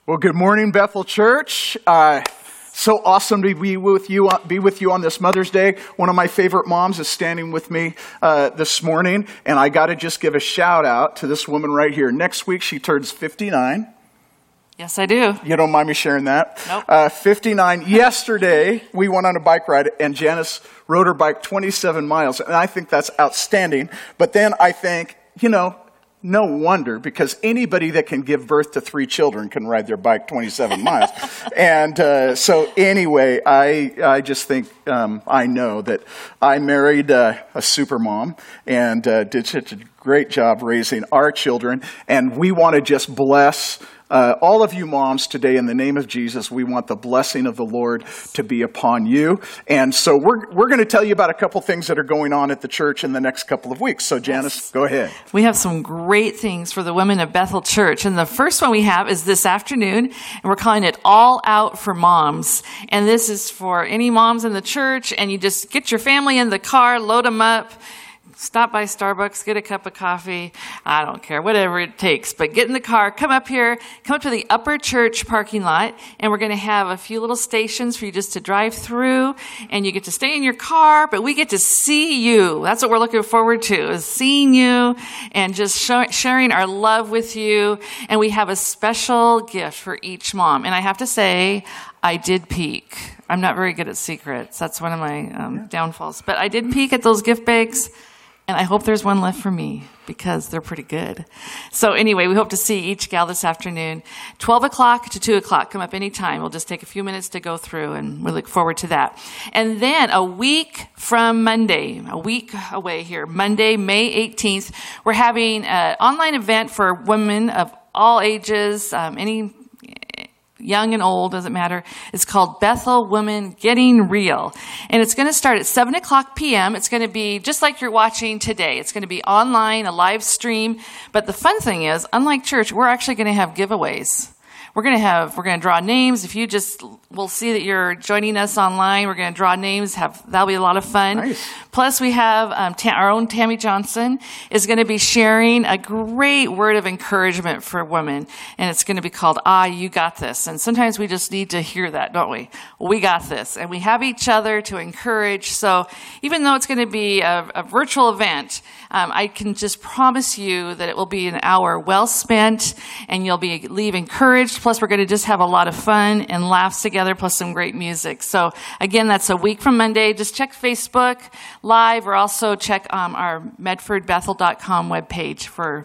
Well, good morning, Bethel Church. So awesome to be with you on this Mother's Day. One of my favorite moms is standing with me this morning, and I got to just give a shout out to this woman right here. Next week, she turns 59. Yes, I do. You don't mind me sharing that? Nope. 59. Yesterday, we went on a bike ride, and Janice rode her bike 27 miles, and I think that's outstanding. But then I think, no wonder, because anybody that can give birth to 3 children can ride their bike 27 miles. And so anyway, I just think I know that I married a super mom and did such a great job raising our children. And we want to just bless all of you moms today in the name of Jesus. We want the blessing of the Lord to be upon you. And so we're going to tell you about a couple things that are going on at the church in the next couple of weeks. So Janice, Go ahead. We have some great things for the women of Bethel Church. And the first one we have is this afternoon, and we're calling it All Out for Moms. And this is for any moms in the church, and you just get your family in the car, load them up, stop by Starbucks, get a cup of coffee. I don't care, whatever it takes. But get in the car, come up here, come up to the upper church parking lot, and we're going to have a few little stations for you just to drive through, and you get to stay in your car, but we get to see you. That's what we're looking forward to, is seeing you and just sharing our love with you. And we have a special gift for each mom. And I have to say, I did peek. I'm not very good at secrets. That's one of my downfalls. But I did peek at those gift bags. And I hope there's one left for me because they're pretty good. So anyway, we hope to see each gal this afternoon, 12 o'clock to 2 o'clock. Come up anytime. We'll just take a few minutes to go through, and we look forward to that. And then a week from Monday, a week away here, Monday, May 18th, we're having an online event for women of all ages, any young and old, doesn't matter. It's called Bethel Women Getting Real. And it's going to start at 7 o'clock p.m. It's going to be just like you're watching today. It's going to be online, a live stream. But the fun thing is, unlike church, we're actually going to have giveaways. We're going to draw names. If you we'll see that you're joining us online. We're going to draw names. That'll be a lot of fun. Nice. Plus, we have our own Tammy Johnson is going to be sharing a great word of encouragement for women. And it's going to be called, You Got This. And sometimes we just need to hear that, don't we? We got this. And we have each other to encourage. So even though it's going to be a virtual event, I can just promise you that it will be an hour well spent, and you'll leave encouraged. Plus, we're going to just have a lot of fun and laughs together, plus some great music. So again, that's a week from Monday. Just check Facebook Live, or also check our medfordbethel.com webpage for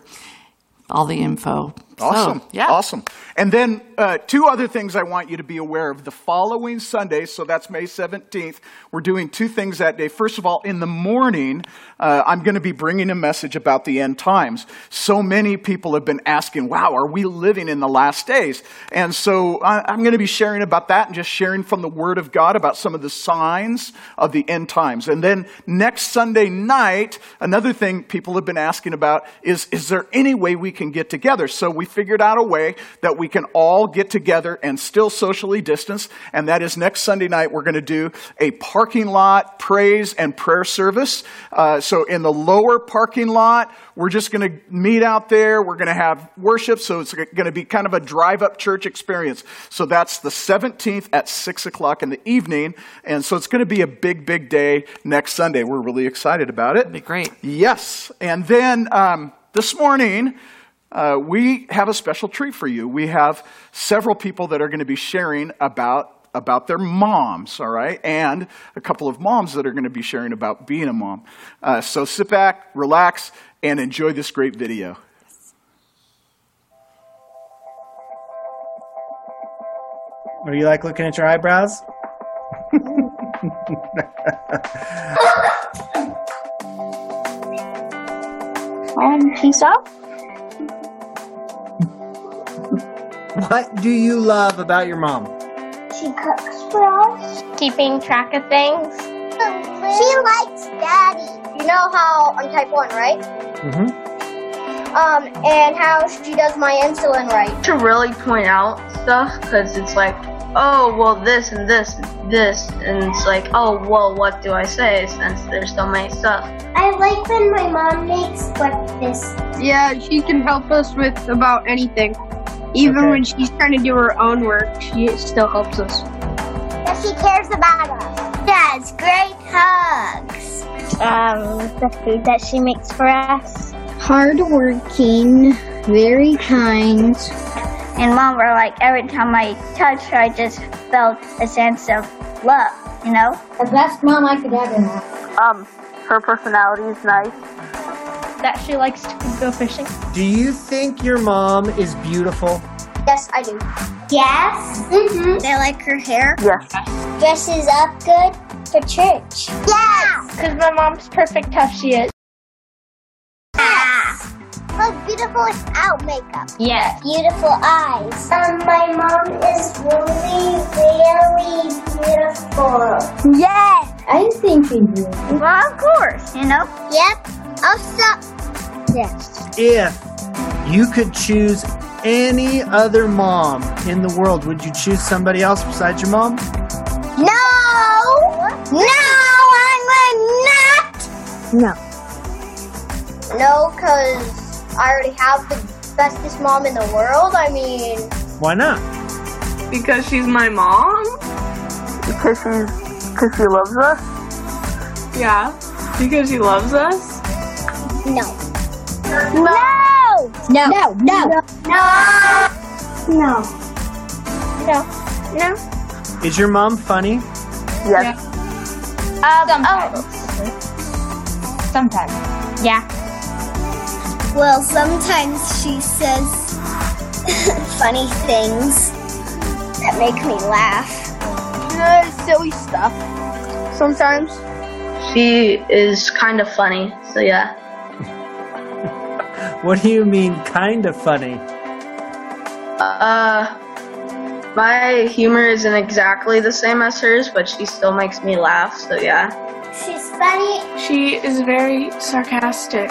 all the info. Awesome. So, yeah. Awesome. And then 2 other things I want you to be aware of. The following Sunday, so that's May 17th, we're doing 2 things that day. First of all, in the morning, I'm going to be bringing a message about the end times. So many people have been asking, wow, are we living in the last days? And so I'm going to be sharing about that and just sharing from the Word of God about some of the signs of the end times. And then next Sunday night, another thing people have been asking about is there any way we can get together? So we figured out a way that we can all get together and still socially distance, and that is next Sunday night we're going to do a parking lot praise and prayer service. So in the lower parking lot, we're just going to meet out there. We're going to have worship, so it's going to be kind of a drive-up church experience. So that's the 17th at 6 o'clock in the evening, and so it's going to be a big, big day next Sunday. We're really excited about it. That'd be great. Yes, and then this morning, we have a special treat for you. We have several people that are going to be sharing about their moms, all right? And a couple of moms that are going to be sharing about being a mom. So sit back, relax, and enjoy this great video. What do you like looking at your eyebrows? Can you stop? What do you love about your mom? She cooks for us. Keeping track of things. She likes Daddy. You know how I'm type 1, right? Mm-hmm. And how she does my insulin right. To really point out stuff, because it's like, oh, well, this and this and this, and it's like, oh, well, what do I say since there's so many stuff? I like when my mom makes breakfast. Yeah, she can help us with about anything. Even when she's trying to do her own work, she still helps us. That she cares about us. Yes, great hugs. The food that she makes for us. Hardworking, very kind. And Mom were like, every time I touched her, I just felt a sense of love, you know? The best mom I could ever have. Her personality is nice. That she likes to go fishing. Do you think your mom is beautiful? Yes, I do. Yes. Mm-hmm. I like her hair. Yes. Dresses up good for church. Yes. Because my mom's perfect how she is. Yes. Look beautiful without makeup. Yes. Beautiful eyes. My mom is really, really beautiful. Yes. I think you do. Well, of course, you know? Yep. Also, Yes. If you could choose any other mom in the world, would you choose somebody else besides your mom? no. I would not. No. No, because I already have the bestest mom in the world. I mean, Why not? Because she's my mom? Because she loves us? Yeah. Because she loves us? no. No. No. No. No. No. No. Is your mom funny? Yes. Sometimes. Yeah. Well, sometimes she says funny things that make me laugh. Silly stuff. Sometimes. She is kind of funny, so yeah. What do you mean, kind of funny? My humor isn't exactly the same as hers, but she still makes me laugh, so yeah. She's funny. She is very sarcastic.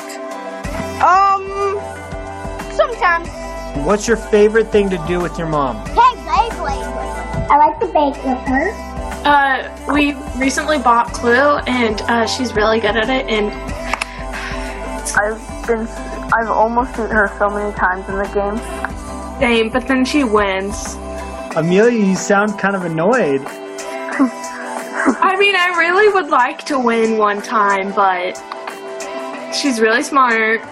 Sometimes. What's your favorite thing to do with your mom? Play Beyblade with her. I like to bake with her. We recently bought Clue, and she's really good at it, and I've almost beaten her so many times in the game. same, but then she wins. Amelia, you sound kind of annoyed. I mean, I really would like to win one time, but she's really smart.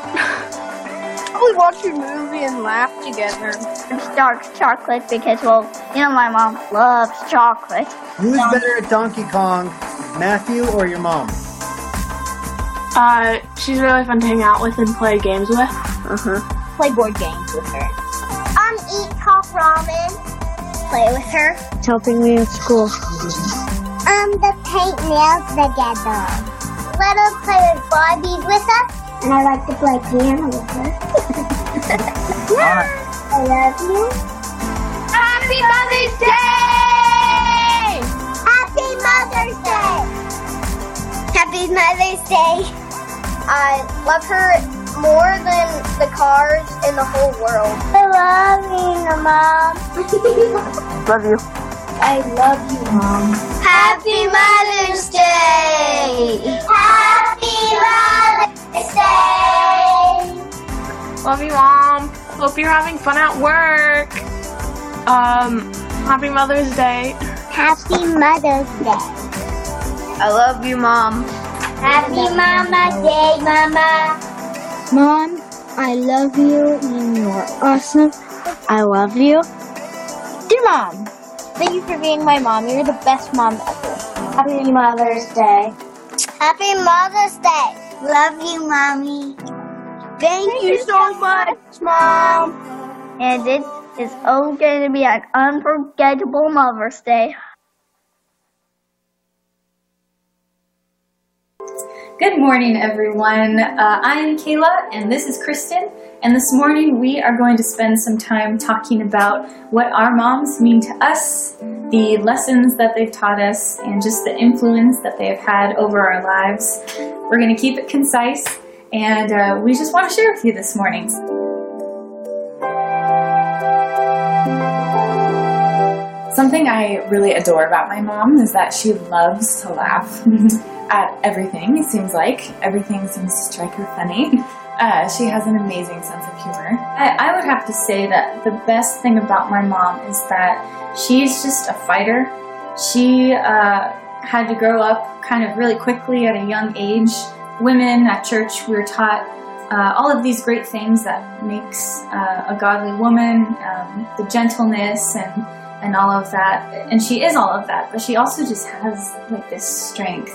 We watch a movie and laugh together. It's dark chocolate because, well, you know my mom loves chocolate. Who's better at Donkey Kong, Matthew or your mom? She's really fun to hang out with and play games with. Play board games with her. Eat hot ramen. Play with her. It's helping me in school. The paint nails together. Let us play with Barbies with us. And I like to play piano with her. I love you. Happy Mother's Day! Happy Mother's Day! Happy Mother's Day. I love her more than the cars in the whole world. I love you, Mom. Love you. I love you, Mom. Happy Mother's Day! Happy Mother's Day! Love you, Mom. Hope you're having fun at work. Happy Mother's Day. Happy Mother's Day. I love you, Mom. Happy Mama Day, Mama. Mom, I love you and you're awesome. I love you. Dear Mom, thank you for being my mom. You're the best mom ever. Happy Mother's Day. Happy Mother's Day. Love you, Mommy. Thank you so much, Mom. And it is all going to be an unforgettable Mother's Day. Good morning, everyone. I'm Kayla, and this is Kristen. And this morning, we are going to spend some time talking about what our moms mean to us, the lessons that they've taught us, and just the influence that they have had over our lives. We're going to keep it concise, and we just want to share with you this morning. Something I really adore about my mom is that she loves to laugh at everything. It seems like everything seems to strike her funny. She has an amazing sense of humor. I would have to say that the best thing about my mom is that she's just a fighter. She had to grow up kind of really quickly at a young age. Women at church, we were taught all of these great things that makes a godly woman, the gentleness and all of that. And she is all of that, but she also just has like this strength.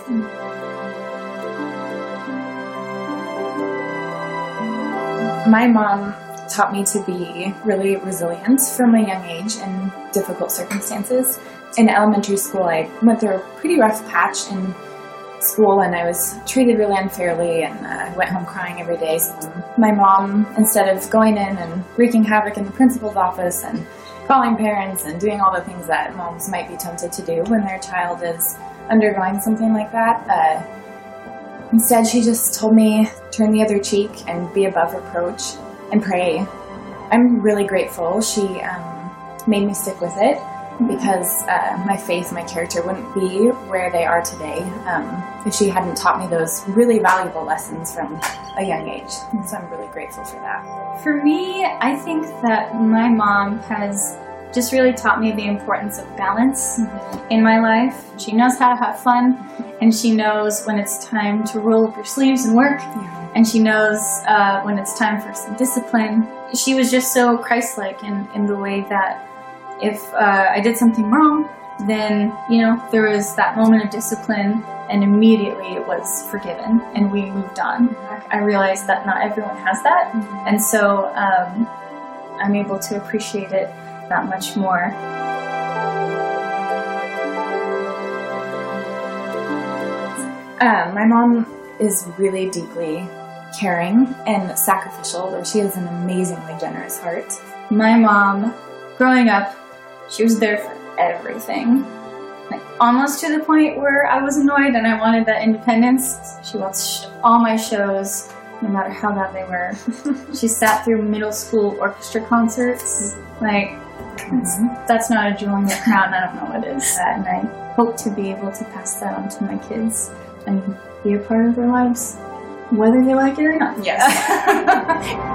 My mom taught me to be really resilient from a young age in difficult circumstances. In elementary school, I went through a pretty rough patch in school, and I was treated really unfairly, and I went home crying every day. So my mom, instead of going in and wreaking havoc in the principal's office and calling parents and doing all the things that moms might be tempted to do when their child is undergoing something like that, instead she just told me, turn the other cheek and be above reproach and pray. I'm really grateful she made me stick with it, because my faith, my character wouldn't be where they are today if she hadn't taught me those really valuable lessons from a young age. So I'm really grateful for that. For me, I think that my mom has just really taught me the importance of balance in my life. She knows how to have fun, and she knows when it's time to roll up her sleeves and work, and she knows when it's time for some discipline. She was just so Christ-like in the way that if I did something wrong, then, there was that moment of discipline, and immediately it was forgiven, and we moved on. I realized that not everyone has that, and so I'm able to appreciate it that much more. My mom is really deeply caring and sacrificial, though she has an amazingly generous heart. My mom, growing up, she was there for everything. Like, almost to the point where I was annoyed and I wanted that independence. She watched all my shows, no matter how bad they were. She sat through middle school orchestra concerts. That's not a jewel in the crown. I don't know what is. And I hope to be able to pass that on to my kids and be a part of their lives, whether they like it or not. Yes.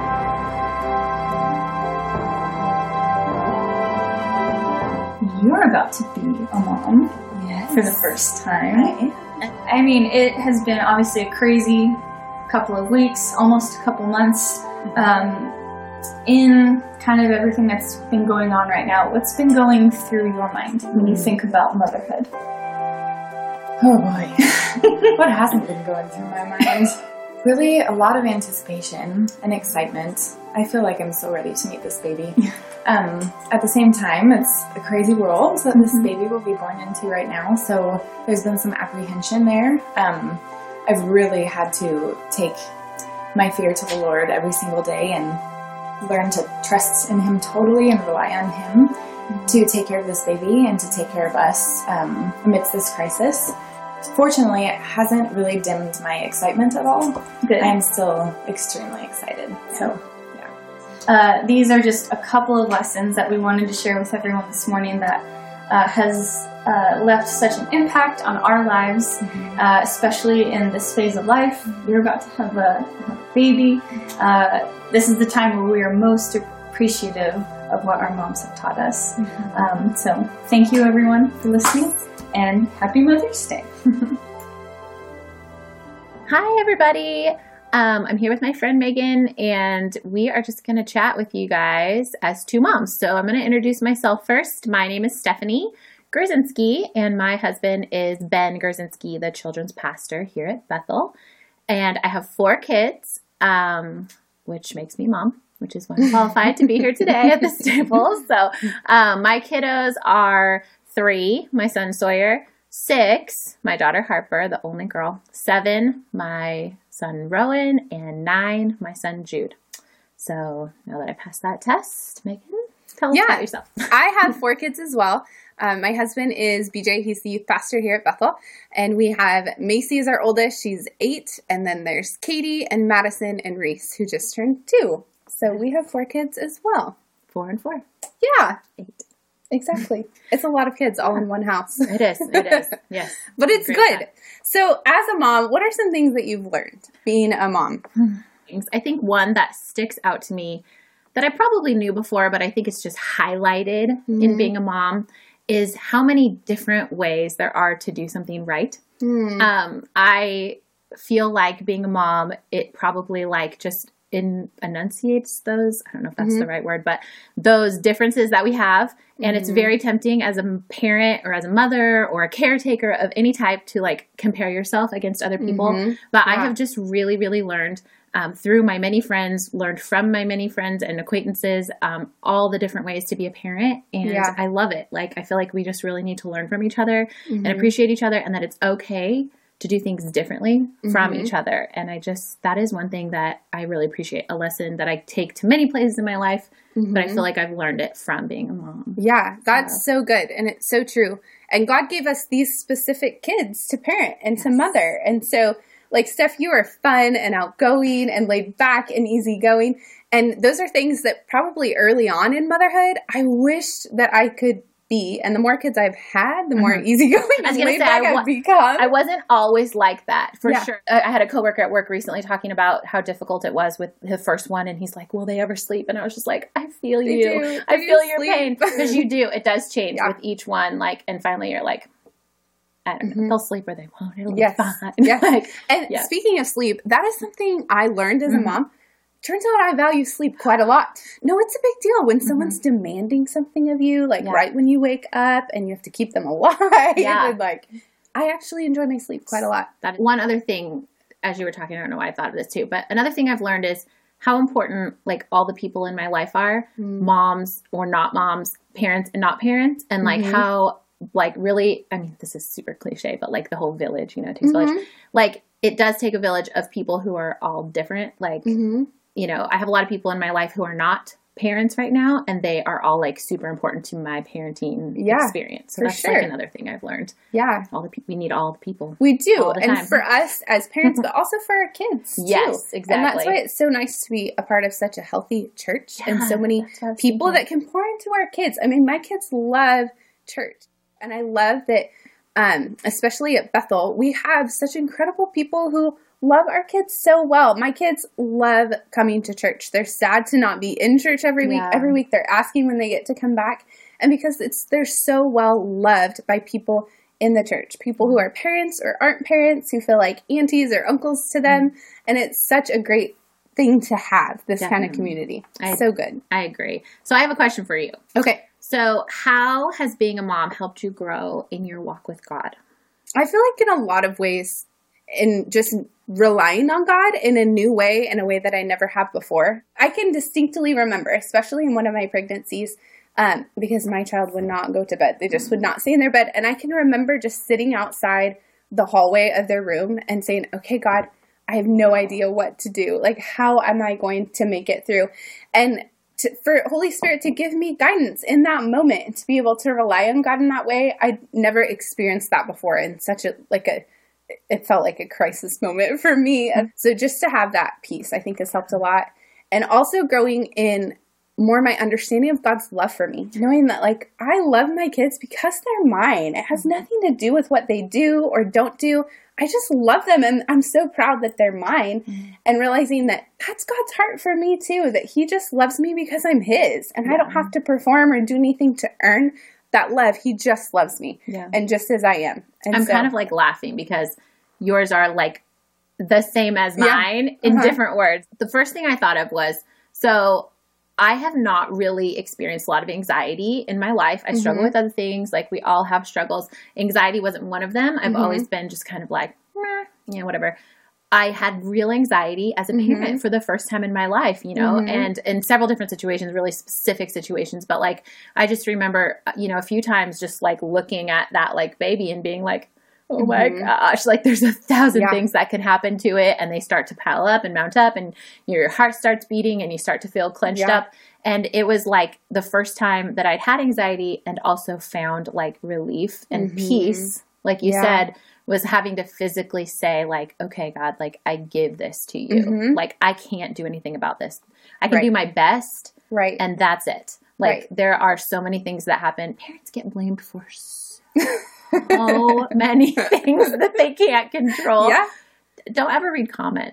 You're about to be a mom for the first time. Right. I mean, it has been obviously a crazy couple of weeks, almost a couple months, in kind of everything that's been going on right now. What's been going through your mind when you think about motherhood? Oh boy. What hasn't been going through my mind? Really, a lot of anticipation and excitement. I feel like I'm so ready to meet this baby. At the same time, it's a crazy world that this baby will be born into right now, so there's been some apprehension there. I've really had to take my fear to the Lord every single day and learn to trust in Him totally and rely on Him to take care of this baby and to take care of us amidst this crisis. Fortunately, it hasn't really dimmed my excitement at all. Good. I'm still extremely excited. So, yeah. These are just a couple of lessons that we wanted to share with everyone this morning that has left such an impact on our lives, especially in this phase of life. We're about to have a baby. This is the time where we are most appreciative of what our moms have taught us. So thank you, everyone, for listening, and happy Mother's Day. Hi, everybody. I'm here with my friend Megan, and we are just going to chat with you guys as two moms. So I'm going to introduce myself first. My name is Stephanie Gerzinski, and my husband is Ben Gerzinski, the children's pastor here at Bethel. And I have 4 kids, which makes me mom, which is why I'm qualified to be here today at this table. So my kiddos are 3, my son Sawyer, 6, my daughter Harper, the only girl, 7, my son Rowan, and 9, my son Jude. So now that I passed that test, Megan, tell us about yourself. I have 4 kids as well. My husband is BJ. He's the youth pastor here at Bethel. And we have Macy is our oldest. She's 8. And then there's Katie and Madison and Reese, who just turned 2. So we have 4 kids as well. 4 and 4. Yeah. 8. Exactly. It's a lot of kids all in one house. It is. Yes. But it's good. So as a mom, what are some things that you've learned being a mom? things. I think one that sticks out to me that I probably knew before, but I think it's just highlighted in being a mom is how many different ways there are to do something right. I feel like being a mom, it probably like just enunciates those, I don't know if that's the right word, but those differences that we have. And it's very tempting as a parent or as a mother or a caretaker of any type to like compare yourself against other people. But I have just really, really learned through my many friends, learned from my many friends and acquaintances, all the different ways to be a parent. And I love it. Like, I feel like we just really need to learn from each other and appreciate each other, and that it's okay to do things differently from each other. And that is one thing that I really appreciate, a lesson that I take to many places in my life, but I feel like I've learned it from being a mom. Yeah, that's so good. And it's so true. And God gave us these specific kids to parent and to mother. And so, like, Steph, you are fun and outgoing and laid back and easygoing. And those are things that probably early on in motherhood, I wished that I could be. And the more kids I've had, the more easygoing and laid back I've become. I wasn't always like that, for sure. I had a coworker at work recently talking about how difficult it was with the first one. And he's like, will they ever sleep? And I was just like, I feel you. I feel your pain. Because you do. It does change with each one. Like, and finally you're like, I don't know, they'll sleep or they won't. It'll be fine. Yes. Like, and speaking of sleep, that is something I learned as a mom. Turns out I value sleep quite a lot. No, it's a big deal when someone's demanding something of you, like right when you wake up and you have to keep them alive. And like, I actually enjoy my sleep quite a lot. One other thing, as you were talking, I don't know why I thought of this too, but another thing I've learned is how important like all the people in my life are, moms or not moms, parents and not parents, and like how like really, I mean, this is super cliche, but like the whole village, you know, it takes a village. Like it does take a village of people who are all different. Like, you know, I have a lot of people in my life who are not parents right now, and they are all like super important to my parenting experience. So that's like another thing I've learned. Yeah. We need all the people. We do. And for us as parents, but also for our kids too. Yes, exactly. And that's why it's so nice to be a part of such a healthy church and so many people that can pour into our kids. I mean, my kids love church. And I love that, especially at Bethel, we have such incredible people who love our kids so well. My kids love coming to church. They're sad to not be in church every week. Every week they're asking when they get to come back. And because they're so well loved by people in the church, people who are parents or aren't parents, who feel like aunties or uncles to them. And it's such a great thing to have, this kind of community. So good. I agree. So I have a question for you. Okay. So how has being a mom helped you grow in your walk with God? I feel like in a lot of ways, in just relying on God in a new way, in a way that I never have before. I can distinctly remember, especially in one of my pregnancies, because my child would not go to bed. They just would not stay in their bed. And I can remember just sitting outside the hallway of their room and saying, okay, God, I have no idea what to do. Like, how am I going to make it through? And for Holy Spirit to give me guidance in that moment, to be able to rely on God in that way. I never experienced that before in such it felt like a crisis moment for me. So just to have that peace, I think has helped a lot. And also growing in more my understanding of God's love for me, knowing that like, I love my kids because they're mine. It has nothing to do with what they do or don't do. I just love them, and I'm so proud that they're mine, and realizing that that's God's heart for me too, that he just loves me because I'm his, and I don't have to perform or do anything to earn that love. He just loves me, and just as I am. And I'm kind of like laughing because yours are like the same as mine in different words. The first thing I thought of was, so I have not really experienced a lot of anxiety in my life. I struggle with other things. Like, we all have struggles. Anxiety wasn't one of them. I've always been just kind of like, meh, whatever. I had real anxiety as a parent for the first time in my life, and in several different situations, really specific situations. But like, I just remember, a few times just like looking at that like baby and being like, oh my gosh, like there's 1,000 things that could happen to it, and they start to pile up and mount up, and your heart starts beating and you start to feel clenched up. And it was like the first time that I'd had anxiety and also found like relief and peace, like you said, was having to physically say like, okay, God, like I give this to you. Like, I can't do anything about this. I can do my best. Right. And that's it. Like, there are so many things that happen. Parents get blamed for so many things that they can't control. Don't ever read comments.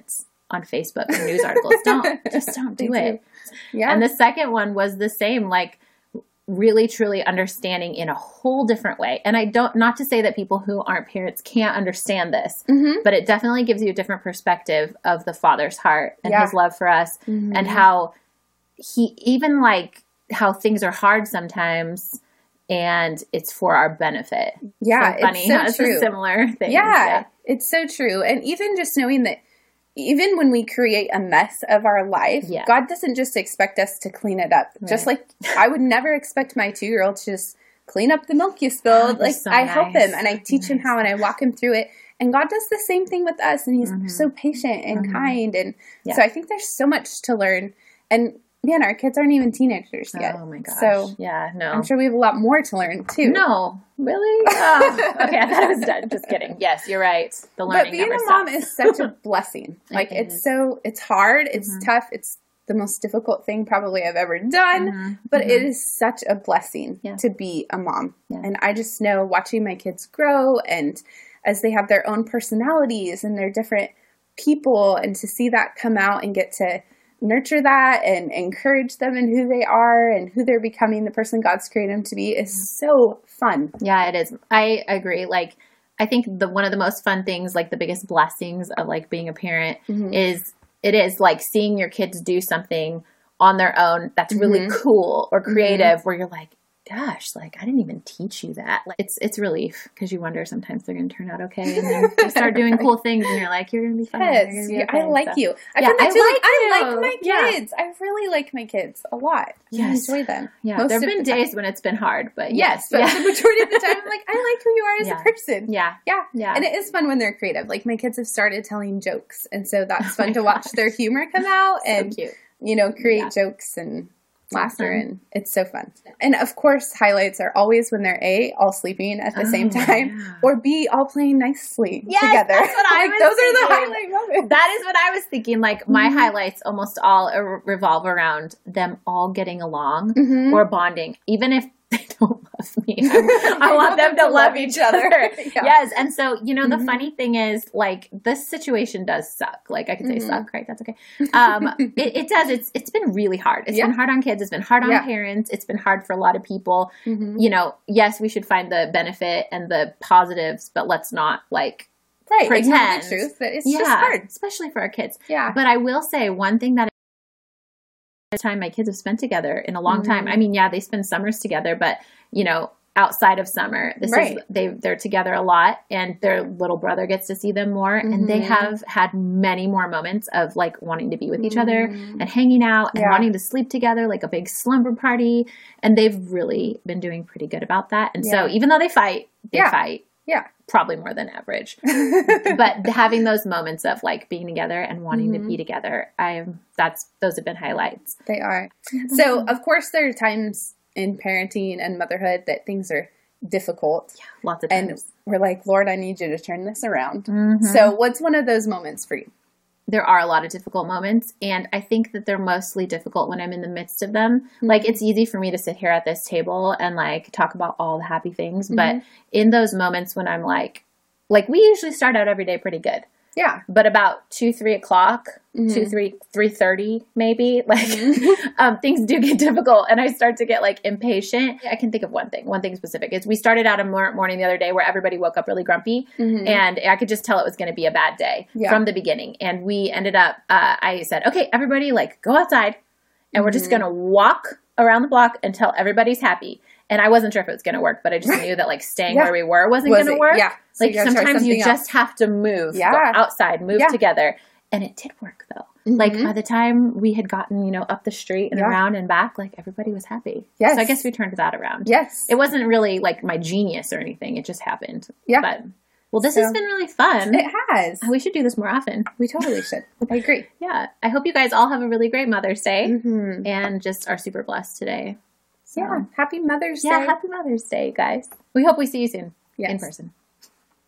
on Facebook and news articles. Don't do it. Yeah. And the second one was the same, like really truly understanding in a whole different way. And not to say that people who aren't parents can't understand this, but it definitely gives you a different perspective of the Father's heart and his love for us and how he, even like how things are hard sometimes and it's for our benefit. Yeah. So funny. It's so true. A similar thing. Yeah. It's so true. And even just knowing that even when we create a mess of our life, God doesn't just expect us to clean it up. Right. Just like I would never expect my 2-year-old to just clean up the milk you spilled. Like I help him and I teach him how and I walk him through it. And God does the same thing with us. And he's so patient and kind. And so I think there's so much to learn. And man, our kids aren't even teenagers yet. Oh my gosh. So I'm sure we have a lot more to learn too. No, really? Oh, okay, I thought I was done. Just kidding. Yes, you're right. The learning But being never a mom stops. is such a blessing. Like it's hard. It's tough. It's the most difficult thing probably I've ever done. But it is such a blessing to be a mom. Yeah. And I just know watching my kids grow and as they have their own personalities and they're different people and to see that come out and get to nurture that and encourage them in who they are and who they're becoming, the person God's created them to be is so fun. Yeah, it is. I agree. Like, I think one of the most fun things, like the biggest blessings of like being a parent is like seeing your kids do something on their own that's really cool or creative where you're like, gosh, like I didn't even teach you that. Like, it's relief because you wonder sometimes they're going to turn out okay, and then they start doing cool things, and you're like, you're going to be fine. Yes, Okay. I like you. I feel that too. I like my kids. I really like my kids a lot. Yes. I enjoy them. Yeah, there have been days when it's been hard, but but the majority of the time, I'm like, I like who you are as a person. Yeah, and it is fun when they're creative. Like my kids have started telling jokes, and so that's fun to watch their humor come out and cute. Create jokes and laughter, and it's so fun. And of course, highlights are always when they're A, all sleeping at the same time, or B, all playing nicely together. That's what I was those thinking. are the highlight moments. That is what I was thinking. Like my highlights almost all revolve around them all getting along or bonding, even if they don't love me. I want them to love each other. Yes. And so, the funny thing is, like, this situation does suck. Like, I could say suck, right? That's okay. It does. It's been really hard. It's been hard on kids. It's been hard on parents. It's been hard for a lot of people. Yes, we should find the benefit and the positives, but let's not, like, pretend. Ignore the truth, but it's just hard. Especially for our kids. Yeah. But I will say one thing that time my kids have spent together in a long time. I mean, they spend summers together, but outside of summer, they're together a lot, and their little brother gets to see them more, and they have had many more moments of like wanting to be with each other and hanging out and wanting to sleep together, like a big slumber party, and they've really been doing pretty good about that. And so even though they fight, probably more than average. But having those moments of like being together and wanting to be together, those have been highlights. They are. So of course there are times in parenting and motherhood that things are difficult. Yeah, lots of times. And we're like, Lord, I need you to turn this around. So what's one of those moments for you? There are a lot of difficult moments, and I think that they're mostly difficult when I'm in the midst of them. Like, it's easy for me to sit here at this table and, like, talk about all the happy things, but in those moments when I'm like, we usually start out every day pretty good. Yeah. But about 2, 3 o'clock, 3:30 maybe, things do get difficult, and I start to get, like, impatient. I can think of one thing specific. Is we started out a morning the other day where everybody woke up really grumpy, and I could just tell it was going to be a bad day from the beginning. And we ended up, I said, okay, everybody, like, go outside, and we're just going to walk around the block until everybody's happy. And I wasn't sure if it was going to work, but I just knew that, like, staying where we were wasn't going to work. Yeah. So like, sometimes you just have to move, go outside, move together. And it did work, though. Like, by the time we had gotten, up the street and around and back, like, everybody was happy. Yes. So I guess we turned that around. Yes. It wasn't really, like, my genius or anything. It just happened. Yeah. But, well, this has been really fun. It has. We should do this more often. We totally should. I agree. Yeah. I hope you guys all have a really great Mother's Day and just are super blessed today. So. Yeah. Happy Mother's Day. Yeah. Happy Mother's Day, guys. We hope we see you soon in person.